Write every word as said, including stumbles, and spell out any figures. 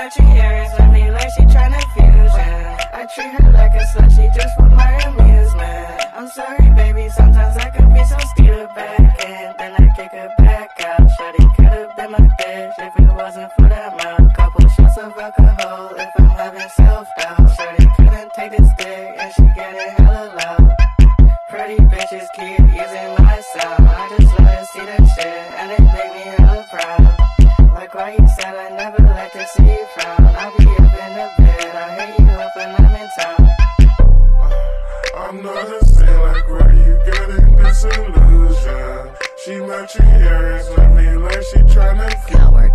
matching earrings with me like she tryna fusion. I treat her like a slut, she just for my amusement. I'm sorry, baby, sometimes I could be so skeeted back in, then I kick her back out. Shawty could've been my bitch if it wasn't for that mouth. Couple shots of alcohol if I'm having self-doubt. Shawty couldn't take this dick and she getting hella loud. Pretty bitches keep using my sound. I just let her see that shit and it make me hella proud. Like why you said I never like to see you frown. I'll be up in the bed, I hit you up when I'm in town. I'm not a saint, like where you getting this illusion. She matching earrings with me like she tryna